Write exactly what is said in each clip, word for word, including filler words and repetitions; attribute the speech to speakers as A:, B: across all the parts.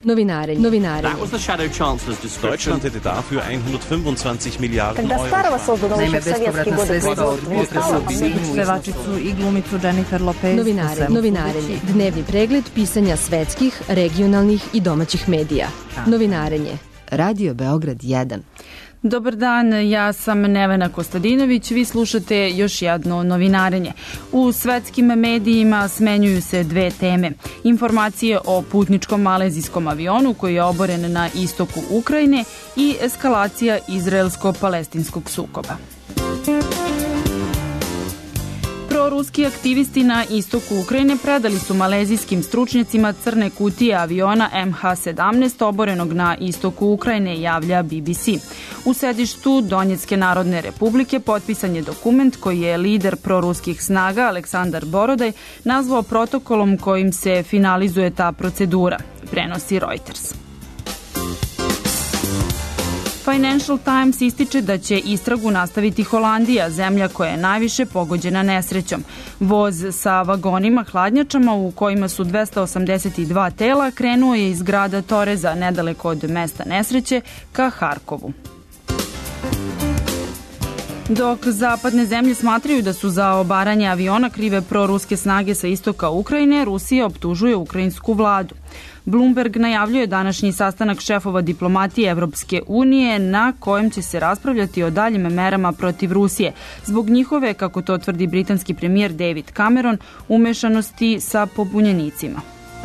A: novinarenje, novinarenje.
B: That was the shadow chancellor's description.
C: Deutschland hätte dafür hundertfünfundzwanzig Milliarden
D: Когда Старого создано еще в советские годы
E: Pevačicu i glumicu Jennifer Lopez.
A: Novinarenje, novinarenje. Dnevni pregled pisanja svetskih, regionalnih i domaćih medija. Novinarenje. Radio Beograd jedan.
E: Dobar dan, ja sam Nevena Kostadinović, vi slušate još jedno novinarenje. U svetskim medijima smenjuju se dve teme. Informacije o putničkom malezijskom avionu koji je oboren na istoku Ukrajine i eskalacija izraelsko-palestinskog sukoba. Proruski aktivisti na istoku Ukrajine predali su malezijskim stručnjacima crne kutije aviona M H sedamnaest oborenog na istoku Ukrajine, javlja B B C. U sedištu Donjetske narodne republike potpisan je dokument koji je lider proruskih snaga Aleksandar Borodaj nazvao protokolom kojim se finalizuje ta procedura, prenosi Reuters. Financial Times ističe da će istragu nastaviti Holandija, zemlja koja je najviše pogođena nesrećom. Voz sa vagonima hladnjačama u kojima su dvesta osamdeset dva tela krenuo je iz grada Toreza, nedaleko od mesta nesreće, ka Harkovu. Dok zapadne zemlje smatraju da su za obaranje aviona krive proruske snage sa istoka Ukrajine, Rusija optužuje ukrajinsku vladu. Bloomberg najavljuje današnji sastanak šefova diplomatije Evropske unije na kojem će se raspravljati o daljim merama protiv Rusije zbog njihove, kako to tvrdi britanski premijer David Cameron, umešanosti sa pobunjenicima.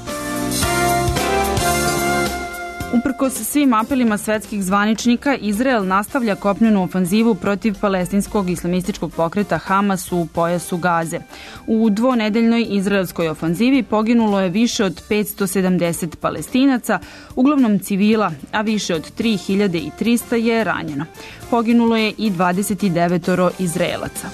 E: Uprkos svim apelima svetskih zvaničnika, Izrael nastavlja kopnenu ofanzivu protiv palestinskog islamističkog pokreta Hamas u pojasu Gaze. U dvonedeljnoj izraelskoj ofanzivi poginulo je više od petsto sedamdeset Palestinaca, uglavnom civila, a više od tri hiljade trista je ranjeno. Poginulo je i dvadeset devet Izraelaca.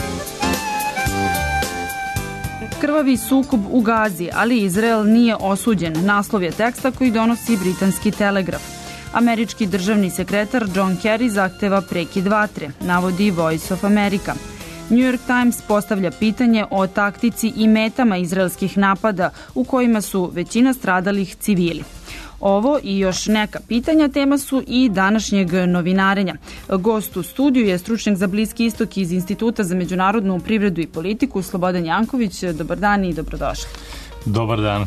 E: Krvavi sukob u Gazi, ali Izrael nije osuđen. Naslov je teksta koji donosi britanski Telegraf. Američki državni sekretar John Kerry zahteva prekid vatre, navodi Voice of America. New York Times postavlja pitanje o taktici i metama izraelskih napada u kojima su većina stradalih civili. Ovo i još neka pitanja tema su i današnjeg novinarenja. Gost u studiju je stručnjak za Bliski istok iz Instituta za međunarodnu privredu i politiku Slobodan Janković. Dobar dan i dobrodošli.
F: Dobar dan.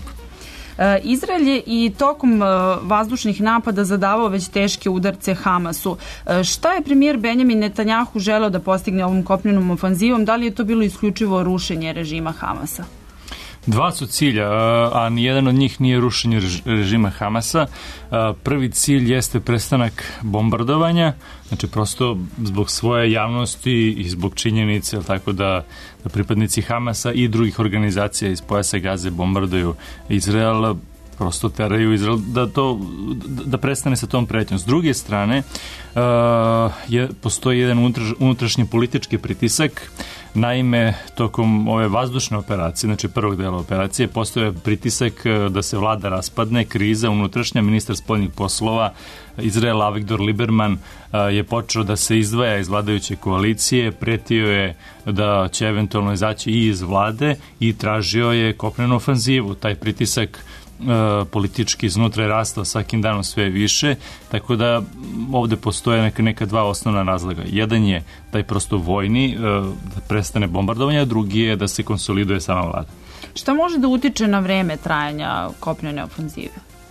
E: Izrael je i tokom vazdušnih napada zadavao već teške udarce Hamasu. Šta je premijer Benjamin Netanjahu želeo da postigne ovom kopnenom ofanzivom? Da li je to bilo isključivo rušenje režima Hamasa?
F: Dva su cilja, a nijedan od njih nije rušenje režima Hamasa. Prvi cilj jeste prestanak bombardovanja, znači prosto zbog svoje javnosti i zbog činjenice, tako da, da pripadnici Hamasa i drugih organizacija iz pojasa Gaze bombarduju Izrael, prosto teraju Izrael da to da prestane sa tom pretnjom. S druge strane, uh, je, postoji jedan unutraš, unutrašnji politički pritisak. Naime, tokom ove vazdušne operacije, znači prvog dela operacije, postoje pritisak da se vlada raspadne, kriza unutrašnja. Ministar spoljnih poslova Izraela Avigdor Lieberman je počeo da se izdvaja iz vladajuće koalicije, pretio je da će eventualno izaći i iz vlade i tražio je kopnenu ofanzivu. Taj pritisak politički iznutra je rastao svakim danom sve više, tako da ovde postoje neka, neka dva osnovna razloga. Jedan je taj prosto vojni, da prestane bombardovanje, a drugi je da se konsoliduje sama vlada.
E: Šta može da utiče na vreme trajanja kopnene ofanzive?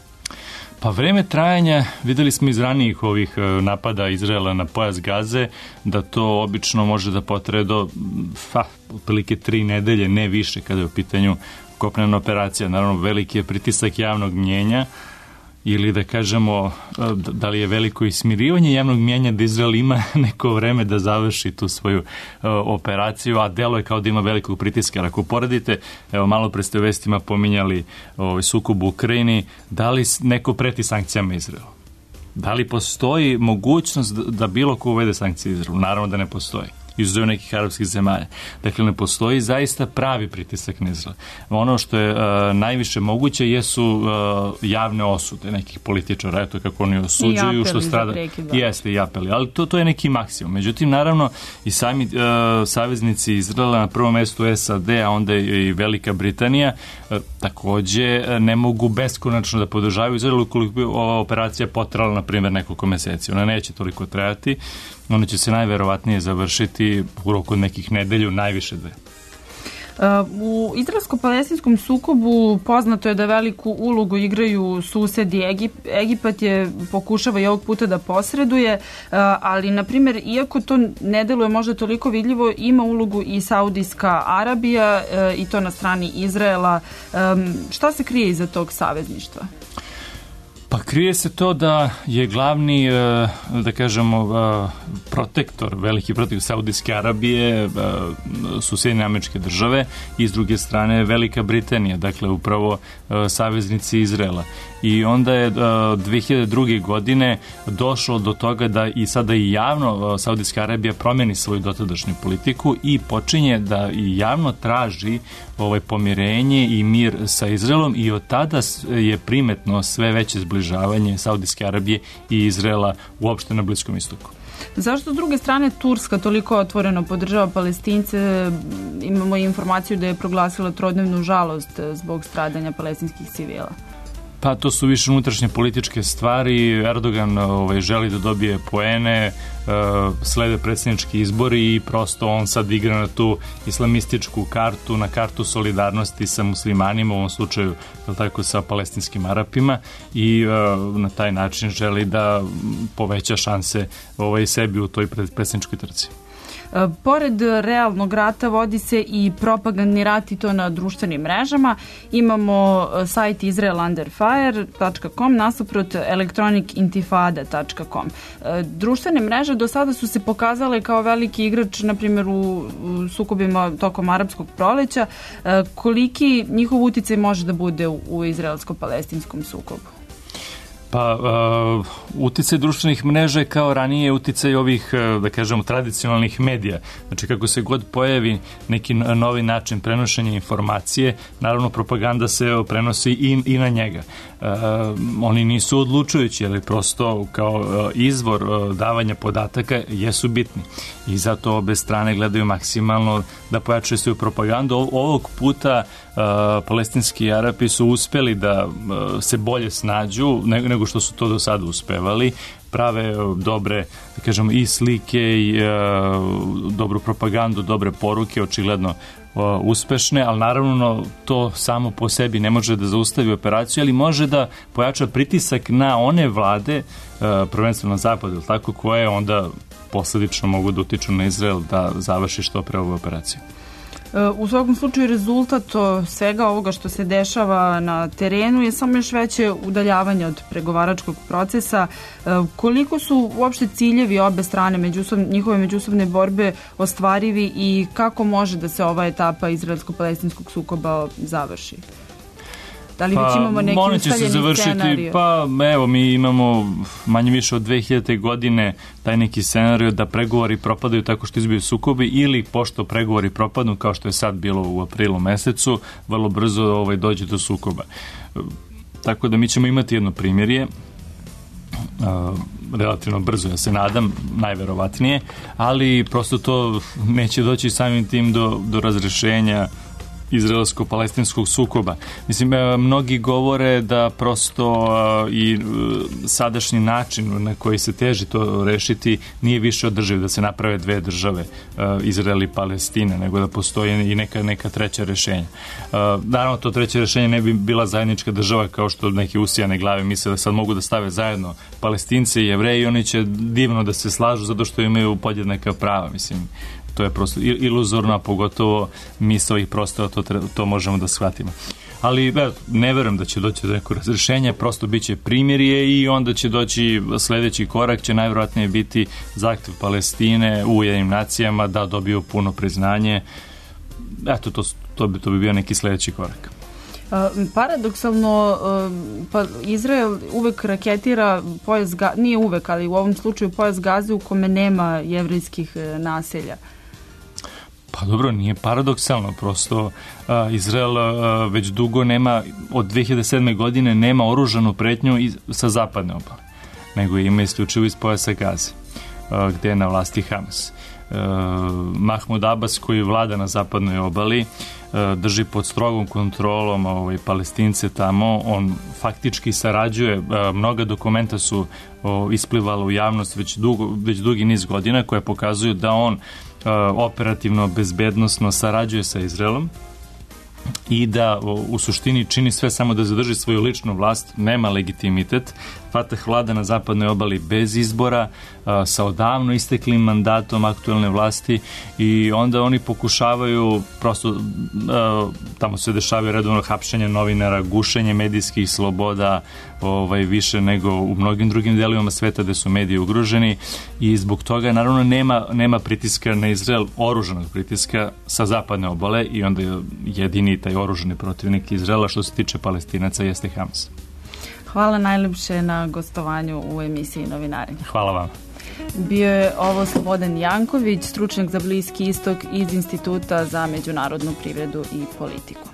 F: Pa vreme trajanja, videli smo iz ranijih ovih napada Izraela na pojas Gaze, da to obično može da potraje do fa, otprilike tri nedelje, ne više kada je u pitanju kopnena operacija. Naravno, veliki je pritisak javnog mnjenja ili da kažemo da li je veliko ismirivanje javnog mnjenja da Izrael ima neko vreme da završi tu svoju uh, operaciju, a delo je kao da ima velikog pritiska. Jer ako poradite, evo malo pre ste u vestima pominjali ovaj sukob u Ukrajini, da li neko preti sankcijama Izraelu? Da li postoji mogućnost da bilo ko uvede sankcije Izraelu? Naravno da ne postoji. izuzev nekih arapskih zemalja. Dakle, ne postoji zaista pravi pritisak na Izrael. Ono što je uh, najviše moguće jesu uh, javne osude nekih političara, eto kako oni osuđuju, što strada. Jeste i apeli, ali to, to je neki maksimum. Međutim, naravno, i sami uh, saveznici Izraela, na prvom mestu S A D, a onda i Velika Britanija, uh, takođe ne mogu beskonačno da podržavaju Izrael ukoliko bi ova operacija potrala, na primjer, nekoliko meseci. Ona neće toliko trajati, ona će se najverovatnije završiti u roku od nekih nedelju, najviše dve.
E: U izraelsko-palestinskom sukobu poznato je da veliku ulogu igraju susedi. Egip, Egipat je pokušava i ovog puta da posreduje, ali, na primjer, iako to ne deluje možda toliko vidljivo, ima ulogu i Saudijska Arabija i to na strani Izraela. Šta se krije iza tog savezništva?
F: Pa krije se to da je glavni, da kažemo, protektor, veliki protektor Saudijske Arabije su Sjedinjene Američke Države i s druge strane Velika Britanija, dakle upravo saveznici Izraela. I onda je dve hiljade druge. godine došlo do toga da i sada i javno Saudijska Arabija promeni svoju dotadašnju politiku i počinje da i javno traži ovaj pomirenje i mir sa Izraelom i od tada je primetno sve veće zbližavanje Saudijske Arabije i Izraela uopšte na Bliskom istoku.
E: Zašto s druge strane Turska toliko otvoreno podržava Palestince? Imamo informaciju da je proglasila trodnevnu žalost zbog stradanja palestinskih civila.
F: Pa to su više unutrašnje političke stvari. Erdogan ovaj, želi da dobije poene, uh, slede predsjednički izbori i prosto on sad igra na tu islamističku kartu, na kartu solidarnosti sa muslimanima, u ovom slučaju tako sa palestinskim Arapima i uh, na taj način želi da poveća šanse ovaj, sebi u toj predsjedničkoj trci.
E: Pored realnog rata vodi se i propagandni rat i to na društvenim mrežama. Imamo sajt israel under fire tačka com nasuprot electronic intifada tačka com. Društvene mreže do sada su se pokazale kao veliki igrač, na primjer u sukobima tokom arapskog proleća. Koliki njihov uticaj može da bude u izraelsko-palestinskom sukobu?
F: Pa, uh, uticaj društvenih mreža je kao ranije uticaj ovih, da kažemo, tradicionalnih medija. Znači, kako se god pojavi neki novi način prenošenja informacije, naravno propaganda se prenosi i, i na njega. Uh, oni nisu odlučujući, ali prosto kao uh, izvor uh, davanja podataka jesu bitni. I zato obe strane gledaju maksimalno da pojačaju svoju propagandu. O, ovog puta uh, palestinski Arapi su uspeli da uh, se bolje snađu nego, nego što su to do sada uspevali. Prave dobre, da kažemo, i slike i uh, dobru propagandu, dobre poruke, očigledno uh, uspešne, ali naravno to samo po sebi ne može da zaustavi operaciju, ali može da pojača pritisak na one vlade, uh, prvenstveno na zapadu, tako, koje onda posledično mogu da utiču na Izrael da završi što pre ovu operaciju.
E: U svakom slučaju rezultat svega ovoga što se dešava na terenu je samo još veće udaljavanje od pregovaračkog procesa. Koliko su uopšte ciljevi obe strane međusobne, njihove međusobne borbe ostvarivi i kako može da se ova etapa izraelsko-palestinskog sukoba završi? Da li već imamo neki ustaljeni scenarij?
F: Pa evo, mi imamo manje više od dve hiljadite. godine taj neki scenarij da pregovori propadaju tako što izbiju sukobi ili pošto pregovori propadnu kao što je sad bilo u aprilu mesecu, vrlo brzo ovaj, dođe do sukoba. Tako da mi ćemo imati jedno primjerje, Uh, relativno brzo, ja se nadam, najverovatnije, ali prosto to neće doći samim tim do, do razrešenja izraelsko-palestinskog sukoba. Mislim, mnogi govore da prosto i sadašnji način na koji se teži to rešiti nije više održiv, da se naprave dve države, Izrael i Palestina, nego da postoje i neka, neka treća rešenja. Naravno, to treće rešenje ne bi bila zajednička država, kao što neke usijane glave misle da sad mogu da stave zajedno Palestince i Jevreji i oni će divno da se slažu zato što imaju podjednaka prava. Mislim, to je prosto iluzorno, a pogotovo mi sa ovih prostora to, to možemo da shvatimo. Ali ne verujem da će doći do neko razrešenja, prosto bit će primjerje i onda će doći sledeći korak, će najvjerojatnije biti zahtev Palestine u Ujedinjenim nacijama da dobiju puno priznanje. Eto, to, to, bi, to bi bio neki sledeći korak.
E: Paradoksalno, pa Izrael uvek raketira pojas Gaze, nije uvek, ali u ovom slučaju pojas Gaze u kome nema jevrejskih naselja.
F: Pa dobro, nije paradoksalno, prosto a, Izrael a, već dugo nema, od dve hiljade sedme. godine nema oružanu pretnju iz, sa zapadne obale, nego ima isključivo iz pojasa Gaze, a, gde je na vlasti Hamas. A, Mahmud Abbas, koji vlada na zapadnoj obali, a, drži pod strogom kontrolom ovaj, Palestince tamo, on faktički sarađuje, a, mnoga dokumenta su o, isplivala u javnost već, dugo, već dugi niz godina, koje pokazuju da on operativno, bezbednosno sarađuje sa Izraelom i da u suštini čini sve samo da zadrži svoju ličnu vlast, nema legitimitet. Fatah vlada na zapadnoj obali bez izbora, sa odavno isteklim mandatom aktuelne vlasti i onda oni pokušavaju prosto, tamo se dešavaju redovno hapšenje novinara, gušenje medijskih sloboda, ovaj, više nego u mnogim drugim delovima sveta gde su mediji ugroženi i zbog toga naravno nema, nema pritiska na Izrael, oružanog pritiska sa zapadne obale i onda jedini taj oružani protivnik Izraela što se tiče Palestinaca jeste Hamas.
E: Hvala najljepše na gostovanju u emisiji Novinarenje.
F: Hvala vam.
E: Bio je ovo Slobodan Janković, stručnjak za Bliski istok iz Instituta za međunarodnu privredu i politiku.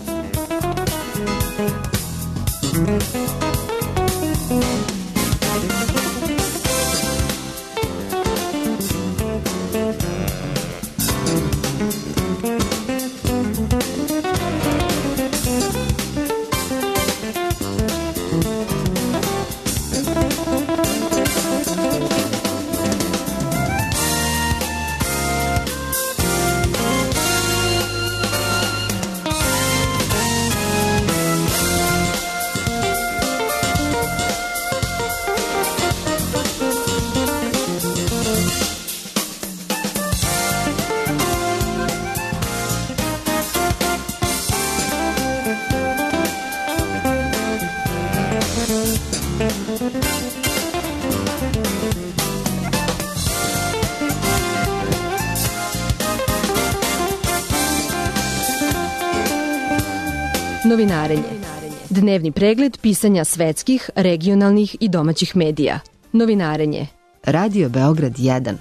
A: Novinarenje. Dnevni pregled pisanja svetskih, regionalnih i domaćih medija. Novinarenje. Radio Beograd jedan.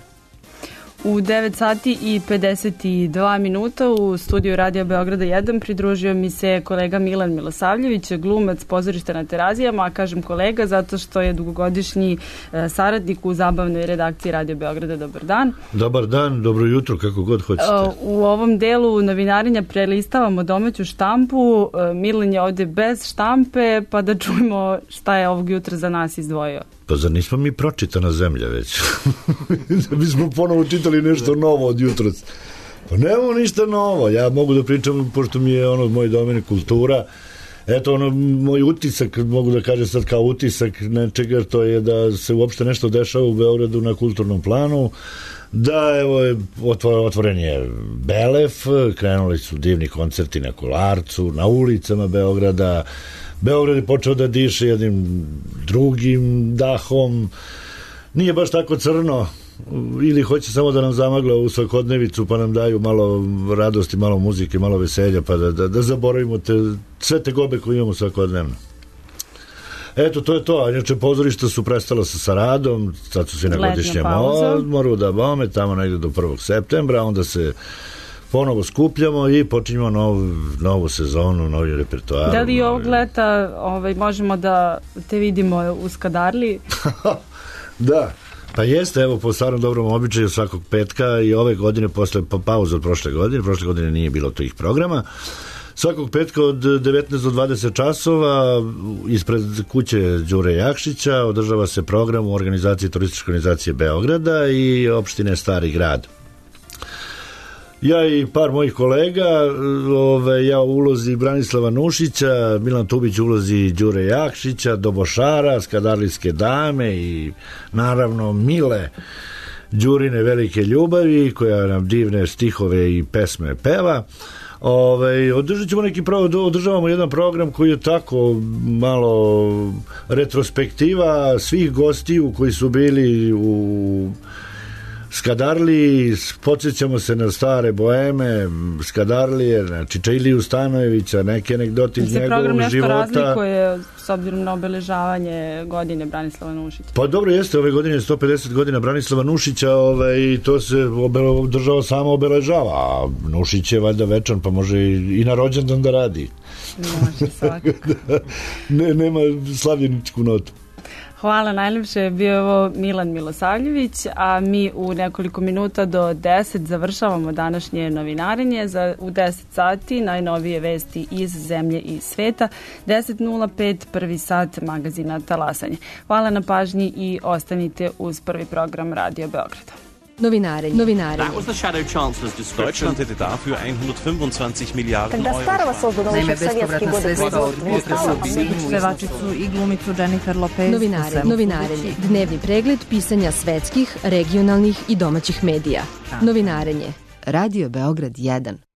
E: U devet sati i pedeset dva minuta u studiju Radio Beograda jedan pridružio mi se kolega Milan Milosavljević, glumac pozorišta na Terazijama, a kažem kolega zato što je dugogodišnji saradnik u zabavnoj redakciji Radio Beograda. Dobar dan.
B: Dobar dan, dobro jutro, kako god hoćete.
E: U ovom delu novinarenja prelistavamo domaću štampu. Milan je ovde bez štampe, pa da čujemo šta je ovog jutra za nas izdvojio.
B: Pa zar nismo mi pročitana zemlja već? Da bismo ponovo čitali nešto novo od jutra. Pa nemamo ništa novo. Ja mogu da pričam, pošto mi je ono moj domen kultura. Eto, ono, moj utisak, mogu da kažem sad kao utisak nečega, to je da se uopšte nešto dešava u Beogradu na kulturnom planu. Da, evo, otvoren je Belef, krenuli su divni koncerti na Kolarcu, na ulicama Beograda. Beograd je počeo da diše jednim drugim dahom. Nije baš tako crno, ili hoće samo da nam zamagla u svakodnevicu, pa nam daju malo radosti, malo muzike, malo veselja, pa da, da, da zaboravimo te, sve te gobe koje imamo svakodnevno. Eto, to je to. A inače, pozorišta su prestala sa, sa radom, sad su svi na godišnjem odmoru, da bome, tamo negde do prvog septembra, onda se ponovo skupljamo i počinjemo nov, novu sezonu, novi repertoar.
E: Da li ovog leta ovaj, možemo da te vidimo u Skadarli?
B: Da, pa jeste, evo, po starom dobrom običaju svakog petka i ove godine, posle pa, pauze od prošle godine, prošle godine nije bilo tih programa, svakog petka od devetnaest do dvadeset časova ispred kuće Đure Jakšića održava se program u organizaciji Turističke organizacije Beograda i opštine Stari grad. Ja i par mojih kolega, ove, ja u ulozi Branislava Nušića, Milan Tubić u ulozi Đure Jakšića, Dobošara, Skadarlijske dame i naravno Mile, Đurine velike ljubavi, koja nam divne stihove i pesme peva. Ove, održat ćemo neki pro, održavamo jedan program koji je tako malo retrospektiva svih gostiju koji su bili u Skadarliji, podsjećamo se na stare boeme, Skadarlije, znači Čailiju Stanojevića, neke anegdote iz njegovog života.
E: Se program nešto razlikuje s obzirom na obeležavanje godine Branislava Nušića?
B: Pa dobro jeste, ove godine je sto pedeset godina Branislava Nušića, ovaj, i to se obele, država sama obeležava, a Nušić je valjda večan, pa može i, i na rođendan da radi.
E: Može, svakako.
B: ne, nema slavljeničku notu.
E: Hvala, najljepše je bio ovo Milan Milosavljević, a mi u nekoliko minuta do deset završavamo današnje novinarenje. Za, u deset sati najnovije vesti iz zemlje i sveta. deset nula pet, prvi sat magazina Talasanje. Hvala na pažnji i ostanite uz prvi program Radio Beograda.
A: Novinarenje. Novinarenje.
C: That was the Shadow Chancellor's description. Deutschland hätte dafür hundertfünfundzwanzig Milliarden
D: Когда старого создано еще в советские годы производства.
E: Pevačicu i glumicu Jennifer Lopez.
A: Novinarenje. Novinarenje. Dnevni pregled pisanja svetskih, regionalnih i domaćih medija. Novinarenje. Radio Beograd jedan.